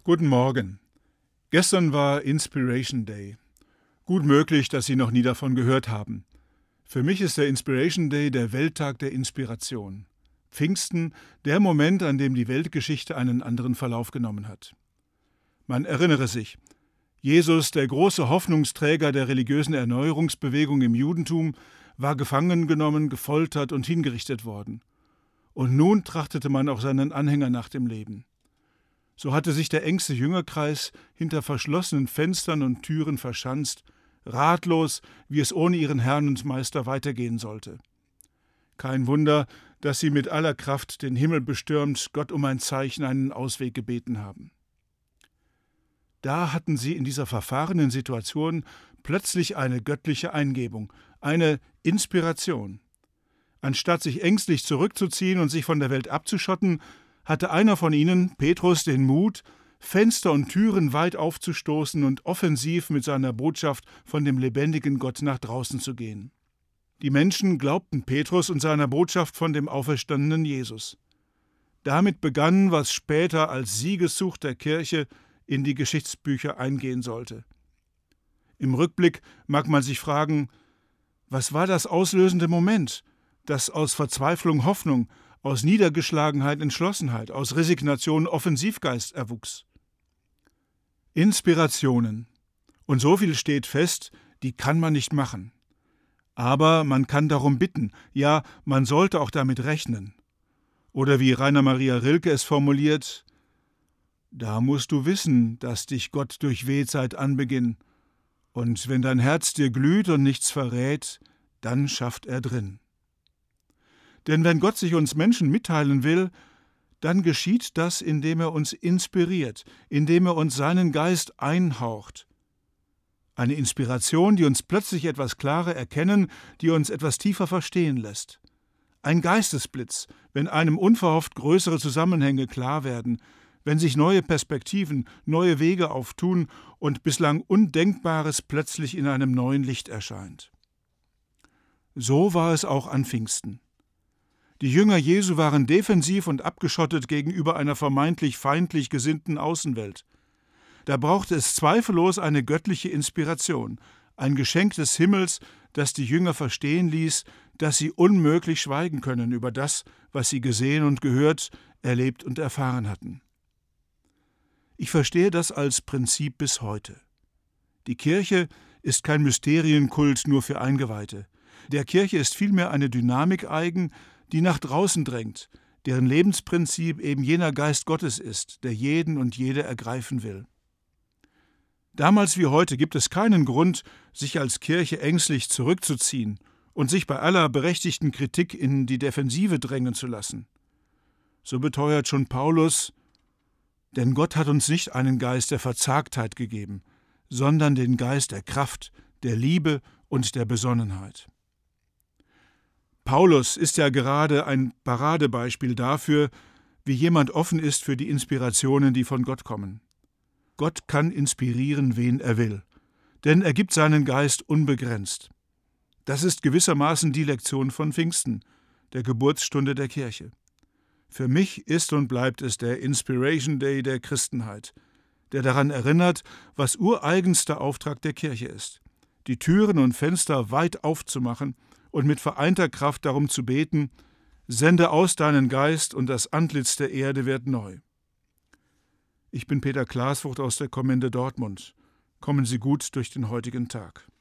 Guten Morgen. Gestern war Inspiration Day. Gut möglich, dass Sie noch nie davon gehört haben. Für mich ist der Inspiration Day der Welttag der Inspiration. Pfingsten, der Moment, an dem die Weltgeschichte einen anderen Verlauf genommen hat. Man erinnere sich, Jesus, der große Hoffnungsträger der religiösen Erneuerungsbewegung im Judentum, war gefangen genommen, gefoltert und hingerichtet worden. Und nun trachtete man auch seinen Anhänger nach dem Leben. So hatte sich der engste Jüngerkreis hinter verschlossenen Fenstern und Türen verschanzt, ratlos, wie es ohne ihren Herrn und Meister weitergehen sollte. Kein Wunder, dass sie mit aller Kraft den Himmel bestürmt, Gott um ein Zeichen, einen Ausweg gebeten haben. Da hatten sie in dieser verfahrenen Situation plötzlich eine göttliche Eingebung, eine Inspiration. Anstatt sich ängstlich zurückzuziehen und sich von der Welt abzuschotten, hatte einer von ihnen, Petrus, den Mut, Fenster und Türen weit aufzustoßen und offensiv mit seiner Botschaft von dem lebendigen Gott nach draußen zu gehen. Die Menschen glaubten Petrus und seiner Botschaft von dem auferstandenen Jesus. Damit begann, was später als Siegeszug der Kirche in die Geschichtsbücher eingehen sollte. Im Rückblick mag man sich fragen, was war das auslösende Moment, das aus Verzweiflung Hoffnung, aus Niedergeschlagenheit Entschlossenheit, aus Resignation Offensivgeist erwuchs? Inspirationen. Und so viel steht fest, die kann man nicht machen. Aber man kann darum bitten, ja, man sollte auch damit rechnen. Oder wie Rainer Maria Rilke es formuliert: Da musst du wissen, dass dich Gott durchweht seit Anbeginn. Und wenn dein Herz dir glüht und nichts verrät, dann schafft er drin. Denn wenn Gott sich uns Menschen mitteilen will, dann geschieht das, indem er uns inspiriert, indem er uns seinen Geist einhaucht. Eine Inspiration, die uns plötzlich etwas klarer erkennen, die uns etwas tiefer verstehen lässt. Ein Geistesblitz, wenn einem unverhofft größere Zusammenhänge klar werden, wenn sich neue Perspektiven, neue Wege auftun und bislang Undenkbares plötzlich in einem neuen Licht erscheint. So war es auch an Pfingsten. Die Jünger Jesu waren defensiv und abgeschottet gegenüber einer vermeintlich feindlich gesinnten Außenwelt. Da brauchte es zweifellos eine göttliche Inspiration, ein Geschenk des Himmels, das die Jünger verstehen ließ, dass sie unmöglich schweigen können über das, was sie gesehen und gehört, erlebt und erfahren hatten. Ich verstehe das als Prinzip bis heute. Die Kirche ist kein Mysterienkult nur für Eingeweihte. Der Kirche ist vielmehr eine Dynamik eigen, die nach draußen drängt, deren Lebensprinzip eben jener Geist Gottes ist, der jeden und jede ergreifen will. Damals wie heute gibt es keinen Grund, sich als Kirche ängstlich zurückzuziehen und sich bei aller berechtigten Kritik in die Defensive drängen zu lassen. So beteuert schon Paulus: Denn Gott hat uns nicht einen Geist der Verzagtheit gegeben, sondern den Geist der Kraft, der Liebe und der Besonnenheit. Paulus ist ja gerade ein Paradebeispiel dafür, wie jemand offen ist für die Inspirationen, die von Gott kommen. Gott kann inspirieren, wen er will, denn er gibt seinen Geist unbegrenzt. Das ist gewissermaßen die Lektion von Pfingsten, der Geburtsstunde der Kirche. Für mich ist und bleibt es der Inspiration Day der Christenheit, der daran erinnert, was ureigenster Auftrag der Kirche ist, die Türen und Fenster weit aufzumachen und mit vereinter Kraft darum zu beten: Sende aus deinen Geist und das Antlitz der Erde wird neu. Ich bin Peter Klaasvogt aus der Kommende Dortmund. Kommen Sie gut durch den heutigen Tag.